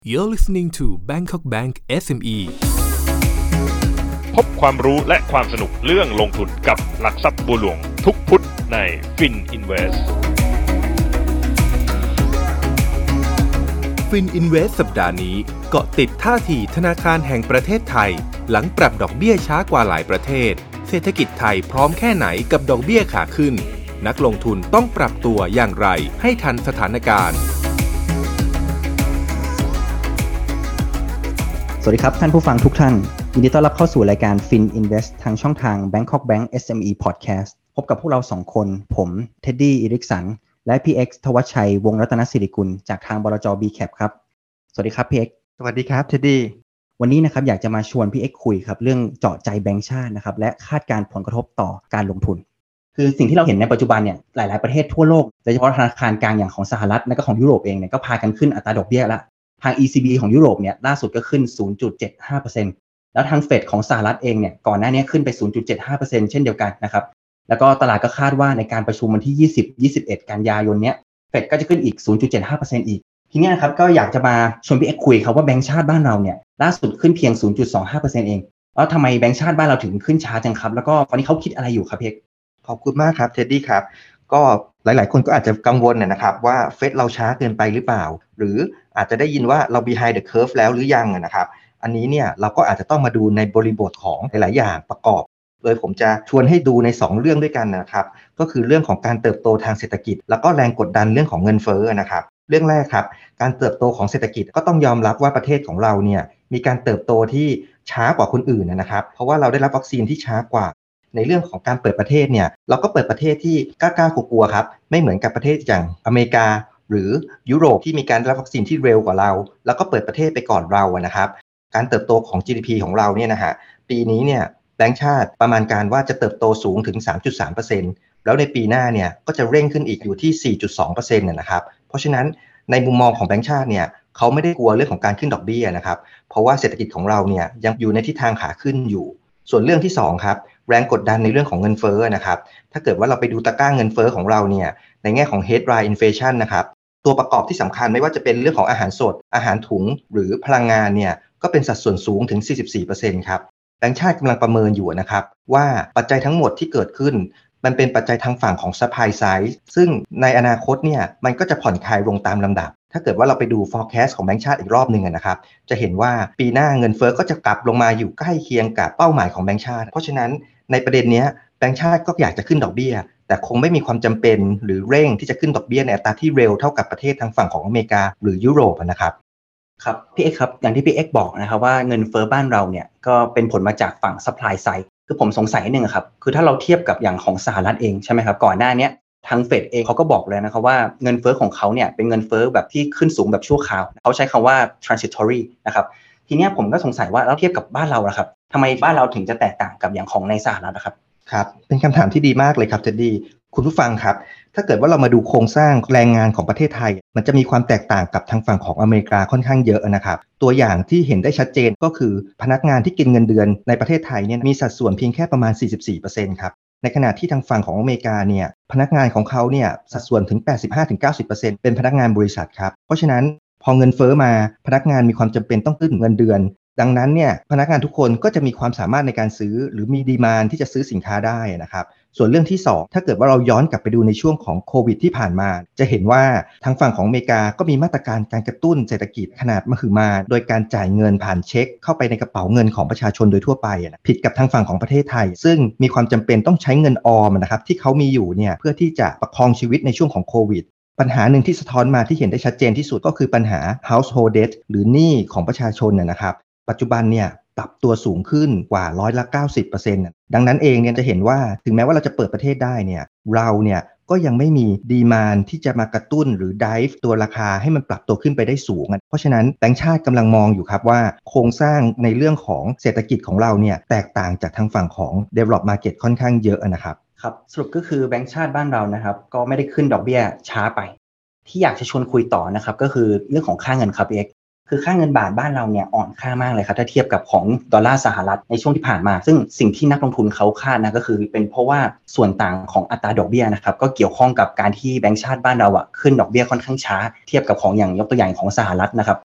You're listening to Bangkok Bank SME พบความรู้และความสนุกเรื่องลงทุนกับหลักทรัพย์บัวหลวงทุกพุธใน FinInvest FinInvest สัปดาห์นี้เกาะติดท่าทีธนาคารแห่งประเทศไทยหลังปรับดอกเบี้ยช้ากว่าหลายประเทศเศรษฐกิจไทยพร้อมแค่ไหนกับดอกเบี้ยขาขึ้นนักลงทุนต้องปรับตัวอย่างไรให้ทันสถานการณ์สวัสดีครับท่านผู้ฟังทุกท่านยินดีต้อนรับเข้าสู่รายการ FinInvest ทางช่องทาง Bangkok Bank SME Podcast พบกับพวกเรา2คนผมเท็ดดี้อิริกสันและพี่เอ็กซ์ทวัชชัยวงศ์รัตนศิริกุลจากทางบลจ. BCAP ครับสวัสดีครับพี่เอ็กซ์สวัสดีครับเท็ดดี้วันนี้นะครับอยากจะมาชวนพี่เอ็กซ์คุยครับเรื่องเจาะใจแบงก์ชาตินะครับและคาดการณ์ผลกระทบต่อการลงทุนคือสิ่งที่เราเห็นในปัจจุบันเนี่ยหลายๆประเทศทั่วโลกโดยเฉพาะธนาคารกลางอย่างของสหรัฐและก็ของยุโรปเองเนี่ยก็พากันขึ้นอัตราดอกเบี้ยละทาง ECB ของยุโรปเนี่ยล่าสุดก็ขึ้น 0.75% แล้วทางเฟดของสหรัฐเองเนี่ยก่อนหน้านี้ขึ้นไป 0.75% เช่นเดียวกันนะครับแล้วก็ตลาดก็คาดว่าในการประชุมวันที่ 20-21 กันยายนเนี้ยเฟดก็จะขึ้นอีก 0.75% อีกทีนี้นะครับก็อยากจะมาชวนพี่เอ็กซ์คุยครับว่าแบงก์ชาติบ้านเราเนี่ยล่าสุดขึ้นเพียง 0.25% เองแล้วทำไมแบงก์ชาติบ้านเราถึงขึ้นช้าจังครับแล้วก็ตอนนี้เขาคิดอะไรอยู่ครับพี่เอ็กซ์ขอบคุณมากครับเท็ดดี้ครับก็หลายๆคนก็อาจจะกังวลนะครับว่าเฟดเราช้าเกินไปหรือเปล่าหรืออาจจะได้ยินว่าเรา behind the curve แล้วหรือยังนะครับอันนี้เนี่ยเราก็อาจจะต้องมาดูในบริบทของหลายๆอย่างประกอบโดยผมจะชวนให้ดูใน2เรื่องด้วยกันนะครับก็คือเรื่องของการเติบโตทางเศรษฐกิจแล้วก็แรงกดดันเรื่องของเงินเฟ้อนะครับเรื่องแรกครับการเติบโตของเศรษฐกิจก็ต้องยอมรับว่าประเทศของเราเนี่ยมีการเติบโตที่ช้ากว่าคนอื่นนะครับเพราะว่าเราได้รับวัคซีนที่ช้ากว่าในเรื่องของการเปิดประเทศเนี่ยเราก็เปิดประเทศที่กล้ากลัวๆครับไม่เหมือนกับประเทศอย่างอเมริกาหรือยุโรปที่มีการรับวัคซีนที่เร็วกว่าเราแล้วก็เปิดประเทศไปก่อนเรานะครับการเติบโตของ GDP ของเราเนี่ยนะฮะปีนี้เนี่ยแบงก์ชาติประมาณการว่าจะเติบโตสูงถึง 3.3% แล้วในปีหน้าเนี่ยก็จะเร่งขึ้นอีกอยู่ที่ 4.2% นะครับเพราะฉะนั้นในมุมมองของแบงก์ชาติเนี่ยเขาไม่ได้กลัวเรื่องของการขึ้นดอกเบี้ยนะครับเพราะว่าเศรษฐกิจของเราเนี่ยยังอยู่ในทิศทางขาขึ้นอยู่ส่วนเรื่องที่2ครับแรงกดดันในเรื่องของเงินเฟ้อนะครับถ้าเกิดว่าเราไปดูตะกร้าเงินเฟ้อของเราเนี่ยในแง่ของ headline inflation นะครับตัวประกอบที่สำคัญไม่ว่าจะเป็นเรื่องของอาหารสดอาหารถุงหรือพลังงานเนี่ยก็เป็นสัดส่วนสูงถึง 44% ครับแบงก์ชาติกำลังประเมินอยู่นะครับว่าปัจจัยทั้งหมดที่เกิดขึ้นมันเป็นปัจจัยทางฝั่งของ supply side ซึ่งในอนาคตเนี่ยมันก็จะผ่อนคลายลงตามลำดับถ้าเกิดว่าเราไปดู forecast ของแบงก์ชาติอีกรอบนึงนะครับจะเห็นว่าปีหน้าเงินเฟ้อก็จะกลับลงมาอยู่ใกล้เคียงกับเป้าหมายของแบงก์ชาติเพราะฉะนั้นในประเด็นนี้แบงก์ชาติก็อยากจะขึ้นดอกเบี้ยแต่คงไม่มีความจำเป็นหรือเร่งที่จะขึ้นดอกเบี้ยในอัตราที่เร็วเท่ากับประเทศทางฝั่งของอเมริกาหรือยุโรปนะครับครับพี่เอ็กซ์ครับอย่างที่พี่เอ็กซ์บอกนะครับว่าเงินเฟ้อบ้านเราเนี่ยก็เป็นผลมาจากฝั่ง supply side คือผมสงสัยนิดนึงครับคือถ้าเราเทียบกับอย่างของสหรัฐเองใช่ไหมครับก่อนหน้านี้ทางเฟดเองเขาก็บอกเลยนะครับว่าเงินเฟ้อของเขาเนี่ยเป็นเงินเฟ้อแบบที่ขึ้นสูงแบบชั่วคราวเขาใช้คำว่า transitory นะครับทีนี้ผมก็สงสัยว่าแล้วเทียบกับบ้านเราล่ะครับทำไมบ้านเราถึงจะแตกต่างกับอย่างของในสหรัฐนะครับครับเป็นคำถามที่ดีมากเลยครับเจดดี้คุณผู้ฟังครับถ้าเกิดว่าเรามาดูโครงสร้างแรงงานของประเทศไทยมันจะมีความแตกต่างกับทางฝั่งของอเมริกาค่อนข้างเยอะนะครับตัวอย่างที่เห็นได้ชัดเจนก็คือพนักงานที่กินเงินเดือนในประเทศไทยเนี่ยมีสัดส่วนเพียงแค่ประมาณ 44% ครับในขณะที่ทางฝั่งของอเมริกาเนี่ยพนักงานของเขาเนี่ยสัดส่วนถึง 85-90% เป็นพนักงานบริษัทครับเพราะฉะนั้นพอเงินเฟ้อมาพนักงานมีความจำเป็นต้องขึ้นเงินเดือนดังนั้นเนี่ยพนักงานทุกคนก็จะมีความสามารถในการซื้อหรือมีดีมานด์ที่จะซื้อสินค้าได้นะครับส่วนเรื่องที่2ถ้าเกิดว่าเราย้อนกลับไปดูในช่วงของโควิดที่ผ่านมาจะเห็นว่าทางฝั่งของอเมริกาก็มีมาตรการการกระตุ้นเศรษฐกิจขนาดมหึมาโดยการจ่ายเงินผ่านเช็คเข้าไปในกระเป๋าเงินของประชาชนโดยทั่วไปผิดกับทางฝั่งของประเทศไทยซึ่งมีความจำเป็นต้องใช้เงินออมนะครับที่เขามีอยู่เนี่ยเพื่อที่จะประคองชีวิตในช่วงของโควิดปัญหาหนึ่งที่สะท้อนมาที่เห็นได้ชัดเจนที่สุดก็คือปัญหา household debt หรือหนี้ของประชาชนนะครับปัจจุบันเนี่ยปรับตัวสูงขึ้นกว่า90%ดังนั้นเองเนี่ยจะเห็นว่าถึงแม้ว่าเราจะเปิดประเทศได้เนี่ยเราเนี่ยก็ยังไม่มีดีมานด์ที่จะมากระตุ้นหรือไดฟ์ตัวราคาให้มันปรับตัวขึ้นไปได้สูงเพราะฉะนั้นแบงก์ชาติกำลังมองอยู่ครับว่าโครงสร้างในเรื่องของเศรษฐกิจของเราเนี่ยแตกต่างจากทางฝั่งของ develop market ค่อนข้างเยอะนะครับครับสรุปก็คือแบงก์ชาติบ้านเรานะครับก็ไม่ได้ขึ้นดอกเบี้ยช้าไปที่อยากจะชวนคุยต่อนะครับก็คือเรื่องของค่าเงินครับเอ็กคือค่าเงินบาทบ้านเราเนี่ยอ่อนค่ามากเลยครับถ้าเทียบกับของดอลลาร์สหรัฐในช่วงที่ผ่านมาซึ่งสิ่งที่นักลงทุนเขาคาดนะก็คือเป็นเพราะว่าส่วนต่างของอัตราดอกเบี้ยนะครับก็เกี่ยวข้องกับการที่แบงก์ชาติบ้านเราขึ้นดอกเบี้ยค่อนข้างช้าเทียบกับของอย่างยกตัวอย่างของสหรัฐนะครับ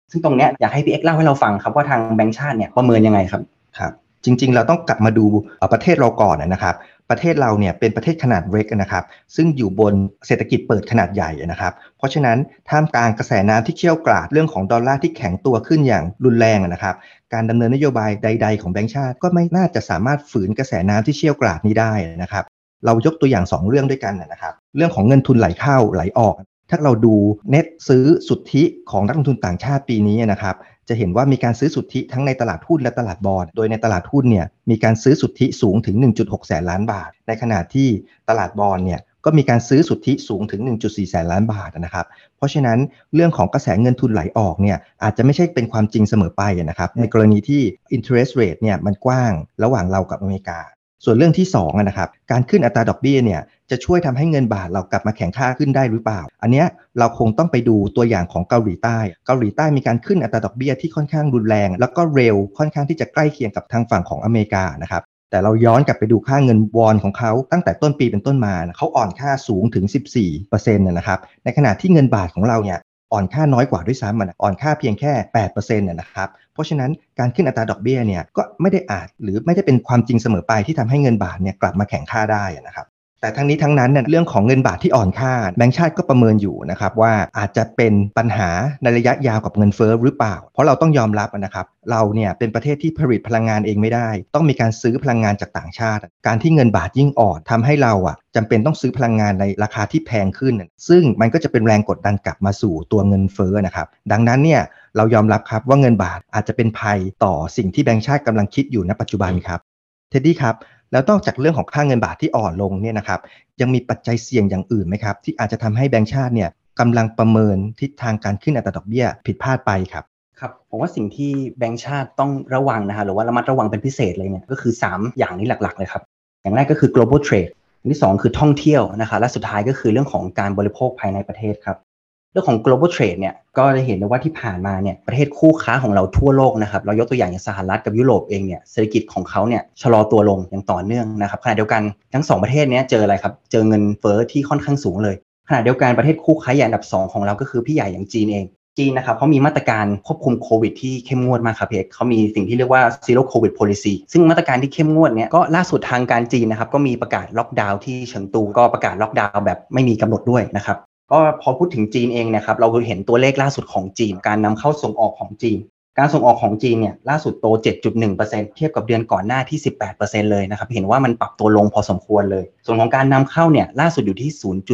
ซึ่งตรงเนี้ยอยากให้พี่เอ็กซ์เล่าให้เราฟังครับว่าทางแบงก์ชาติเนี่ยประเมินยังไงครับครับจริงๆเราต้องกลับมาดูประเทศเราก่อนนะครับประเทศเราเนี่ยเป็นประเทศขนาดเล็กนะครับซึ่งอยู่บนเศรษฐกิจเปิดขนาดใหญ่นะครับเพราะฉะนั้นท่ามกลางกระแสน้ำที่เชี่ยวกรากเรื่องของดอลลาร์ที่แข็งตัวขึ้นอย่างรุนแรงนะครับการดำเนินนโยบายใดๆของแบงก์ชาติก็ไม่น่าจะสามารถฝืนกระแสน้ำที่เชี่ยวกรากนี้ได้นะครับเรายกตัวอย่าง2เรื่องด้วยกันนะครับเรื่องของเงินทุนไหลเข้าไหลออกถ้าเราดูเน็ตซื้อสุทธิของนักลงทุนต่างชาติปีนี้นะครับจะเห็นว่ามีการซื้อสุทธิทั้งในตลาดหุ้นและตลาดบอนด์โดยในตลาดหุ้นเนี่ยมีการซื้อสุทธิสูงถึง 1.6 แสนล้านบาทในขณะที่ตลาดบอนด์เนี่ยก็มีการซื้อสุทธิสูงถึง 1.4 แสนล้านบาทนะครับเพราะฉะนั้นเรื่องของกระแสเงินทุนไหลออกเนี่ยอาจจะไม่ใช่เป็นความจริงเสมอไปนะครับในกรณีที่ interest rate เนี่ยมันกว้างระหว่างเรากับอเมริกาส่วนเรื่องที่2นะครับการขึ้นอัตราดอกเบี้ยเนี่ยจะช่วยทำให้เงินบาทเรากลับมาแข็งค่าขึ้นได้หรือเปล่าอันเนี้ยเราคงต้องไปดูตัวอย่างของเกาหลีใต้มีการขึ้นอัตราดอกเบี้ยที่ค่อนข้างรุนแรงแล้วก็เร็วค่อนข้างที่จะใกล้เคียงกับทางฝั่งของอเมริกานะครับแต่เราย้อนกลับไปดูค่าเงินวอนของเขาตั้งแต่ต้นปีเป็นต้นมาเขาอ่อนค่าสูงถึง 14% นะครับในขณะที่เงินบาทของเราเนี่ยอ่อนค่าน้อยกว่าด้วยซ้ำอ่อนค่าเพียงแค่ 8% นะครับเพราะฉะนั้นการขึ้นอัตราดอกเบี้ยเนี่ยก็ไม่ได้อาจหรือไม่ได้เป็นความจริงเสมอไปที่ทำให้เงินบาทเนี่ยกลับมาแข็งค่าได้นะครับแต่ทั้งนี้ทั้งนั้นเนี่ยเรื่องของเงินบาทที่อ่อนค่าแบงก์ชาติก็ประเมินอยู่นะครับว่าอาจจะเป็นปัญหาในระยะยาวกับเงินเฟ้อหรือเปล่าเพราะเราต้องยอมรับนะครับเราเนี่ยเป็นประเทศที่ผลิตพลังงานเองไม่ได้ต้องมีการซื้อพลังงานจากต่างชาติการที่เงินบาทยิ่งอ่อนทำให้เราจำเป็นต้องซื้อพลังงานในราคาที่แพงขึ้นซึ่งมันก็จะเป็นแรงกดดันกลับมาสู่ตัวเงินเฟ้อนะครับดังนั้นเนี่ยเรายอมรับครับว่าเงินบาทอาจจะเป็นภัยต่อสิ่งที่แบงก์ชาติกำลังคิดอยู่ณปัจจุบันครับเท็ดดี้ครับแล้วนอกจากเรื่องของค่าเงินบาทที่อ่อนลงเนี่ยนะครับยังมีปัจจัยเสี่ยงอย่างอื่นไหมครับที่อาจจะทำให้แบงก์ชาติเนี่ยกำลังประเมินทิศทางการขึ้นอัตราดอกเบี้ยผิดพลาดไปครับครับผมว่าสิ่งที่แบงก์ชาติต้องระวังนะฮะหรือว่าระมัดระวังเป็นพิเศษเลยเนี่ยก็คือ3อย่างนี้หลักๆเลยครับอย่างแรกก็คือ global trade อย่างที่2คือท่องเที่ยวนะคะและสุดท้ายก็คือเรื่องของการบริโภคภายในประเทศครับเรื่องของ global trade เนี่ยก็จะเห็นได้ว่าที่ผ่านมาเนี่ยประเทศคู่ค้าของเราทั่วโลกนะครับเรายกตัวอย่างสหรัฐกับยุโรปเองเนี่ยเศรษฐกิจของเขาเนี่ยชะลอตัวลงอย่างต่อเนื่องนะครับขณะเดียวกันทั้ง2ประเทศนี้เจออะไรครับเจอเงินเฟ้อที่ค่อนข้างสูงเลยขณะเดียวกันประเทศคู่ค้าใหญ่อันดับ2ของเราก็คือพี่ใหญ่อย่างจีนเองนะครับเขามีมาตรการควบคุมโควิดที่เข้มงวดมากครับพี่เอกเขามีสิ่งที่เรียกว่า zero covid policy ซึ่งมาตรการที่เข้มงวดเนี่ยก็ล่าสุดทางการจีนนะครับก็มีประกาศล็อกดาวน์ที่เฉิงตูก็ประกาศล็อกดาวน์แบบไม่มีกำหนดด้วยนะครับก็พอพูดถึงจีนเองนะครับเราเห็นตัวเลขล่าสุดของจีนการนำเข้าส่งออกของจีนการส่งออกของจีนเนี่ยล่าสุดโต 7.1% เทียบกับเดือนก่อนหน้าที่ 18% เลยนะครับเห็นว่ามันปรับตัวลงพอสมควรเลยส่วนของการนำเข้าเนี่ยล่าสุดอยู่ที่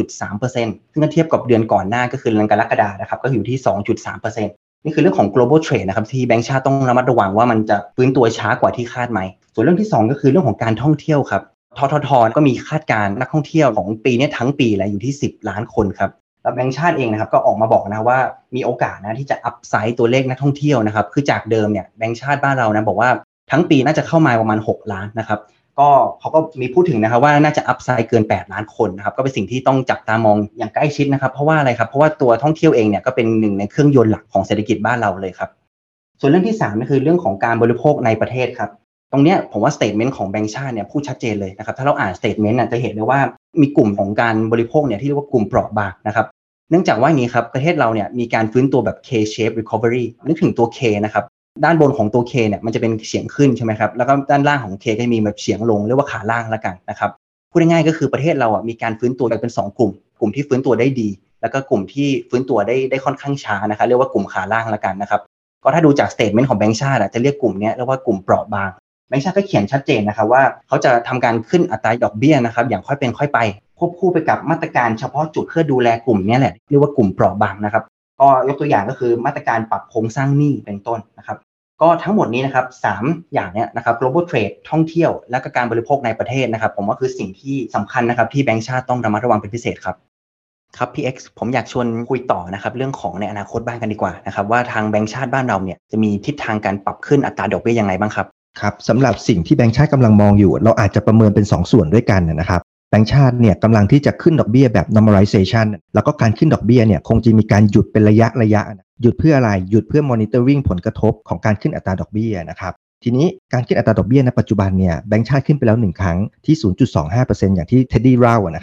0.3% ซึ่งเทียบกับเดือนก่อนหน้าก็คือเดือนกรกฎาคมนะครับก็อยู่ที่ 2.3%นี่คือเรื่องของ global trade นะครับที่แบงก์ชาติต้องระมัดระวังว่ามันจะฟื้นตัวช้ากว่าที่คาดไหมส่วนเรื่องที่2ก็คือเรื่องของการท่องเที่ยวครับททท.ก็มีคาดการณ์นักท่องเที่ยวของปีนี้ทั้งปีแล้วอยู่ที่10ล้านคนครับแล้วแบงก์ชาติเองนะครับก็ออกมาบอกนะว่ามีโอกาสนะที่จะอัพไซด์ตัวเลขนักท่องเที่ยวนะครับคือจากเดิมเนี่ยแบงก์ชาติบ้านเรานะบอกว่าทั้งปีน่าจะเข้ามาประมาณ6ล้านนะครับก็เขาก็มีพูดถึงนะครับว่าน่าจะอัพไซด์เกิน8ล้านคนนะครับก็เป็นสิ่งที่ต้องจับตามองอย่างใกล้ชิดนะครับเพราะว่าอะไรครับเพราะว่าตัวท่องเที่ยวเองเนี่ยก็เป็นหนึ่งในเครื่องยนต์หลักของเศรษฐกิจบ้านเราเลยครับส่วนเรื่องที่3ก็คือเรื่องของการบริโภคในประเทศครับตรงเนี้ยผมว่าสเตทเมนต์ของแบงก์ชาติเนี่ยพูดชัดเจนเลยนะครับถ้าเราอ่านสเตทเมนต์จะเห็นได้ว่ามีกลุ่มของการบริโภคเนี่ยที่เรียกว่ากลุ่มเปราะบางนะครับเนื่องจากว่าอย่างนี้ครับประเทศเราเนี่ยมีการฟื้นตัวแบบ K-shape recovery นึกถึงตัว K นะครับด้านบนของตัว K เนี่ยมันจะเป็นเฉียงขึ้นใช่ไหมครับแล้วก็ด้านล่างของ K ก็มีแบบเฉียงลงเรียกว่าขาล่างละกันนะครับพูดง่ายๆก็คือประเทศเรามีการฟื้นตัวเป็น2กลุ่มที่ฟื้นตัวได้ดีแล้วก็กลุ่มที่ฟื้นตัวได้ค่อนข้างช้านะครับเรียกว่ากลุ่มขาล่างละกันนะครับก็ถ้าดูจากสเตทเมนต์ของแบงก์ชาติจะเรียกกลุ่มนี้เรียกว่ากลุ่มเปราะบางแบงก์ชาติก็เขียนชัดเจนนะครับว่าเขาจะทำการขึ้นอัตราดอกเบี้ยนะครับอย่างค่อยเป็นค่อยไปควบคู่ไปกับมาตรการเฉพาะจุดเพื่อดูแลกลุ่มนี้แหละเรียกว่ากลุ่มเปราะบางนะครับก็ยกตัวอย่างก็คือมาตรการปรับโครงสร้างหนี้เป็นต้นนะครับก็ทั้งหมดนี้นะครับ3อย่างเนี้ยนะครับ global trade ท่องเที่ยวและก็การบริโภคในประเทศนะครับผมว่าคือสิ่งที่สำคัญนะครับที่แบงก์ชาติต้องระมัดระวังเป็นพิเศษครับครับพี่ X ผมอยากชวนคุยต่อนะครับเรื่องของในอนาคตบ้างกันดีกว่านะครับว่าทางแบงก์ชาติบ้านเราเนี่ยจะมีทิศทางการปรับขึ้นอัตราดอกเบี้ยยังไงบ้างครับครับสำหรับสิ่งที่แบงก์ชาติกำลังมองอยู่เราอาจจะประเมินเป็น2ส่วนด้วยกันนะครับแบงก์ชาติเนี่ยกำลังที่จะขึ้นดอกเบี้ยแบบ normalization แล้วก็การขึ้นดอกเบี้ยเนี่ยคงจะมีการหยุดเป็นระยะหยุดเพื่ออะไรหยุดเพื่อ monitoring ผลกระทบของการขึ้นอัตราดอกเบี้ยนะครับทีนี้การขึ้นอัตราดอกเบี้ยในปัจจุบันเนี่ยแบงก์ชาติขึ้นไปแล้ว1ครั้งที่ 0.25% อย่างที่เท็ดดี้เล่านะครับ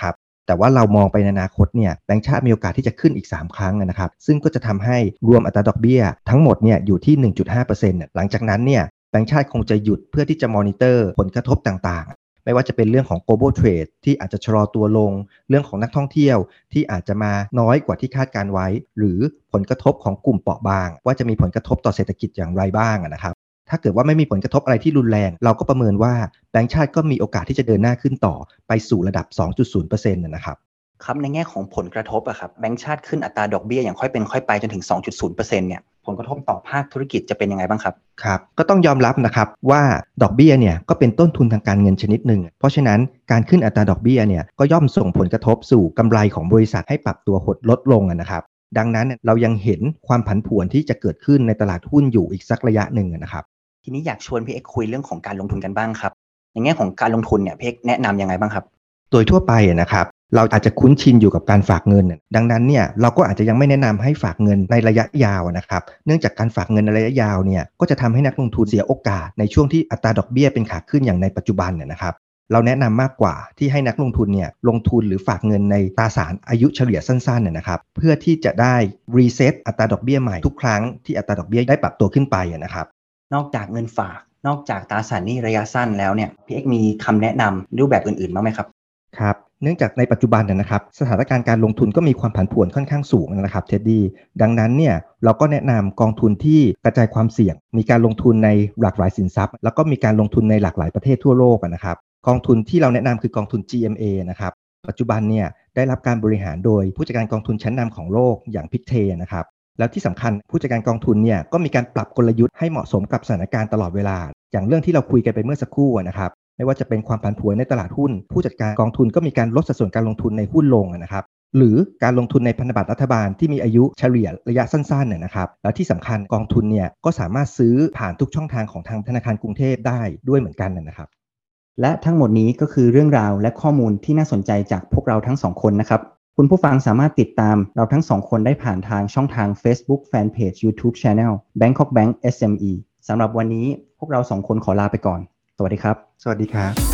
แต่ว่าเรามองไปในอนาคตเนี่ยแบงก์ชาติมีโอกาสที่จะขึ้นอีก3ครั้งนะครับซึ่งก็จะทำให้รวมอัตราดอกเบี้ยทั้งหมดเนี่ยอยู่ที่ 1.5% หลังจากนั้นเนี่ยแบงก์ชาติคงจะหยุดเพื่อที่จะมอนิเตอร์ผลกระทบต่างๆไม่ว่าจะเป็นเรื่องของ global trade ที่อาจจะชะลอตัวลงเรื่องของนักท่องเที่ยวที่อาจจะมาน้อยกว่าที่คาดการไว้หรือผลกระทบของกลุ่มเปราะบางว่าจะมีผลกระทบต่อเศรษฐกิจอย่างไรบ้างนะครับถ้าเกิดว่าไม่มีผลกระทบอะไรที่รุนแรงเราก็ประเมินว่าแบงก์ชาติก็มีโอกาสที่จะเดินหน้าขึ้นต่อไปสู่ระดับ 2.0% นะครับครับในแง่ของผลกระทบอะครับแบงก์ชาติขึ้นอัตราดอกเบี้ยอย่างค่อยเป็นค่อยไปจนถึง 2.0% เนี่ยผลกระทบต่อภาคธุรกิจจะเป็นยังไงบ้างครับครับก็ต้องยอมรับนะครับว่าดอกเบี้ยเนี่ยก็เป็นต้นทุนทางการเงินชนิดหนึ่งเพราะฉะนั้นการขึ้นอัตราดอกเบี้ยเนี่ยก็ย่อมส่งผลกระทบสู่กำไรของบริษัทให้ปรับตัวหดลดลงนะครับดังนั้นเรายังเห็นความผันผวนที่จะเกิดขึ้นในตลาดหุ้นอยู่อีกสักระยะหนึ่งนะครับทีนี้อยากชวนพี่เอ็กคุยเรื่องของการลงทุนกันบ้างครับในแง่ของการลงทุนเนี่ยพี่เอ็กแนะนำยังไงบ้างครับโดยทั่วไปนะครับเราอาจจะคุ้นชินอยู่กับการฝากเงินดังนั้นเนี่ยเราก็อาจจะยังไม่แนะนำให้ฝากเงินในระยะยาวนะครับเนื่องจากการฝากเงินในระยะยาวเนี่ยก็จะทำให้นักลงทุนเสียโอกาสในช่วงที่อัตราดอกเบี้ยเป็นขาขึ้นอย่างในปัจจุบันนะครับเราแนะนำมากกว่าที่ให้นักลงทุนเนี่ยลงทุนหรือฝากเงินในตราสารอายุเฉลี่ยสั้นๆนะครับเพื่อที่จะได้รีเซ็ตอัตราดอกเบี้ยใหม่ทุกครั้งที่อัตราดอกเบี้ยได้ปรับตัวขึ้นไปนะครับนอกจากเงินฝากนอกจากตราสารหนี้ระยะสั้นแล้วเนี่ยพี่เอ็กมีคำแนะนำรูปแบบอื่นๆบ้างไหมครับครับเนื่องจากในปัจจุบันนะครับสถานการณ์การลงทุนก็มีความผันผวนค่อนข้างสูงนะครับเท็ดดี้ดังนั้นเนี่ยเราก็แนะนำกองทุนที่กระจายความเสี่ยงมีการลงทุนในหลากหลายสินทรัพย์แล้วก็มีการลงทุนในหลากหลายประเทศทั่วโลกนะครับกองทุนที่เราแนะนำคือกองทุน GMA นะครับปัจจุบันเนี่ยได้รับการบริหารโดยผู้จัดการกองทุนชั้นนำของโลกอย่างพิกเทนะครับแล้วที่สำคัญผู้จัดการกองทุนเนี่ยก็มีการปรับกลยุทธ์ให้เหมาะสมกับสถานการณ์ตลอดเวลาอย่างเรื่องที่เราคุยกันไปเมื่อสักครู่นะครับไม่ว่าจะเป็นความผันผวนในตลาดหุ้นผู้จัดการกองทุนก็มีการลดสัดส่วนการลงทุนในหุ้นลงนะครับหรือการลงทุนในพันธบัตรรัฐบาลที่มีอายุเฉลี่ยระยะสั้นๆนะครับและที่สำคัญกองทุนเนี่ยก็สามารถซื้อผ่านทุกช่องทางของทางธนาคารกรุงเทพได้ด้วยเหมือนกันนะครับและทั้งหมดนี้ก็คือเรื่องราวและข้อมูลที่น่าสนใจจากพวกเราทั้งสองคนนะครับคุณผู้ฟังสามารถติดตามเราทั้งสองคนได้ผ่านทางช่องทาง Facebook Fanpage YouTube Channel Bangkok Bank SME สำหรับวันนี้พวกเราสองคนขอลาไปก่อนสวัสดีครับสวัสดีครับ